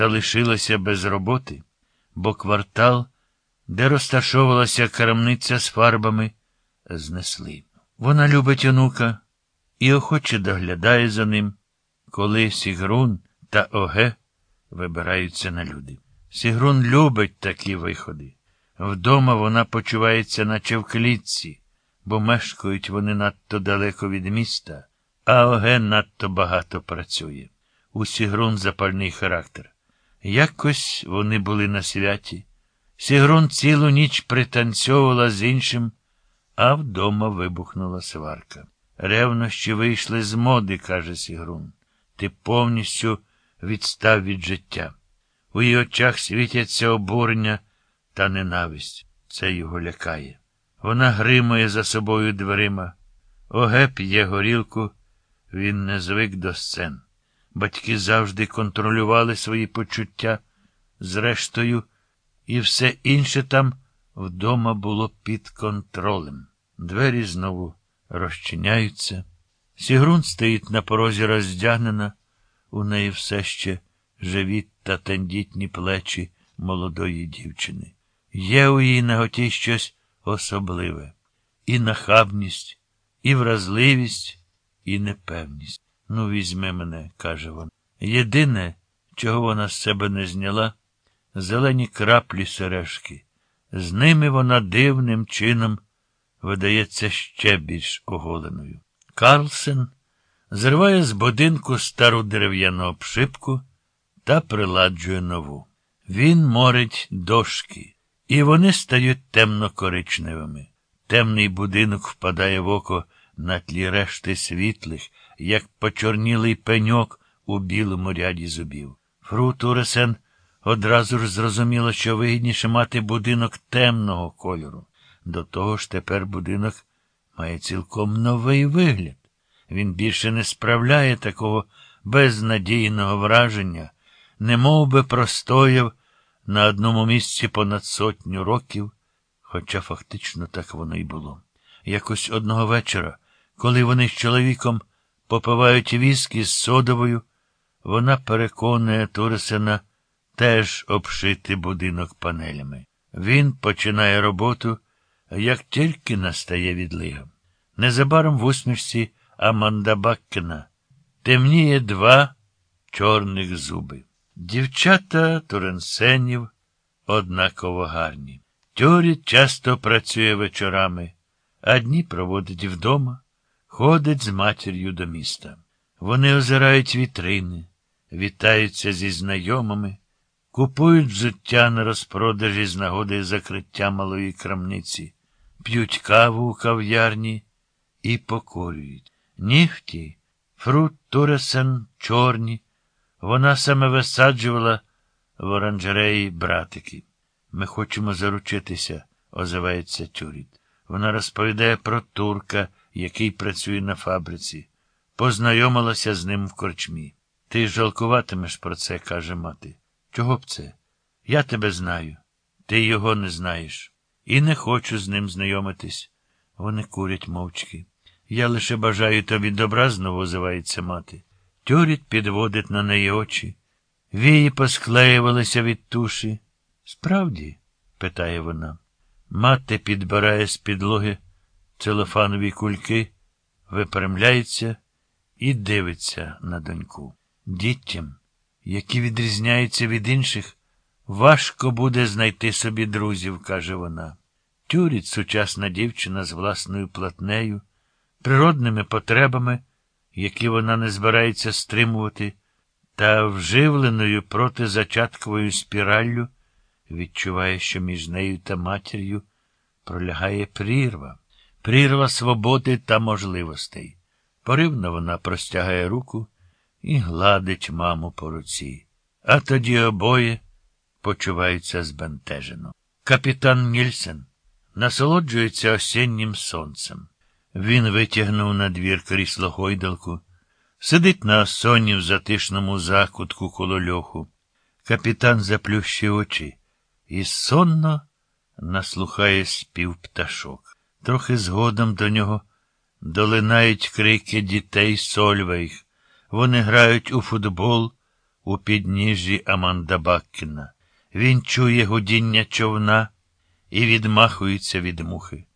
залишилася без роботи, бо квартал, де розташовувалася крамниця з фарбами, знесли. Вона любить онука і охоче доглядає за ним, коли Сігрун та Оге вибираються на люди. Сігрун любить такі виходи. Вдома вона почувається наче в клітці, бо мешкають вони надто далеко від міста, а Оге надто багато працює. У Сігрун запальний характер. Якось вони були на святі. Сігрун цілу ніч пританцьовувала з іншим, а вдома вибухнула сварка. Ревнощі вийшли з моди, каже Сігрун. Ти повністю відстав від життя. У її очах світяться обурення та ненависть. Це його лякає. Вона гримає за собою дверима. Оге п'є горілку. Він не звик до сцен. Батьки завжди контролювали свої почуття. Зрештою, і все інше там вдома було під контролем. Двері знову розчиняються. Сігрун стоїть на порозі роздягнена. У неї все ще живіт та тендітні плечі молодої дівчини. Є у її наготі щось особливе. І нахабність, і вразливість, і непевність. Ну, візьми мене, каже вона. Єдине, чого вона з себе не зняла, зелені краплі сережки. З ними вона дивним чином видається ще більш оголеною. Карлсен зриває з будинку стару дерев'яну обшивку та приладжує нову. Він морить дошки, і вони стають темно-коричневими. Темний будинок впадає в око на тлі решти світлих, як почорнілий пеньок у білому ряді зубів. Фру Туресен одразу ж зрозуміла, що вигідніше мати будинок темного кольору. До того ж тепер будинок має цілком новий вигляд. Він більше не справляє такого безнадійного враження, немов би простояв на одному місці понад 100 років, хоча фактично так воно й було. Якось одного вечора, коли вони з чоловіком попивають віскі з содовою, вона переконує Туресена теж обшити будинок панелями. Він починає роботу, як тільки настає відлига. Незабаром в усмішці Аманда Баккена темніє 2 чорних зуби. Дівчата Туренсенів однаково гарні. Тьоріт часто працює вечорами, а дні проводить вдома, ходить з матір'ю до міста. Вони озирають вітрини, вітаються зі знайомими, купують взуття на розпродажі з нагоди закриття малої крамниці, п'ють каву у кав'ярні і покурюють. Нігті, Фру Туресен чорні, вона саме висаджувала в оранжереї братики. Ми хочемо заручитися, озивається Тюріт. Вона розповідає про турка, який працює на фабриці. Познайомилася з ним в корчмі. Ти жалкуватимеш про це, каже мати. Чого б це? Я тебе знаю. Ти його не знаєш. І не хочу з ним знайомитись. Вони курять мовчки. Я лише бажаю тобі добра, знову озивається мати. Тюріт підводить на неї очі. Вії посклеювалися від туші. Справді? Питає вона. Мати підбирає з підлоги целофанові кульки, випрямляється і дивиться на доньку. Дітям, які відрізняються від інших, важко буде знайти собі друзів, каже вона. Тюріт – сучасна дівчина з власною платнею, природними потребами, які вона не збирається стримувати, та вживленою протизачатковою спіраллю відчуває, що між нею та матір'ю пролягає прірва. Прірва свободи та можливостей. Поривно вона простягає руку і гладить маму по руці. А тоді обоє почуваються збентежено. Капітан Нільсен насолоджується осіннім сонцем. Він витягнув на двір крісло-гойдалку, сидить на осоні в затишному закутку коло льоху. Капітан заплющив очі і сонно наслухає спів пташок. Трохи згодом до нього долинають крики дітей Сольвейг. Вони грають у футбол у підніжжі Аманда Баккіна. Він чує гудіння човна і відмахується від мухи.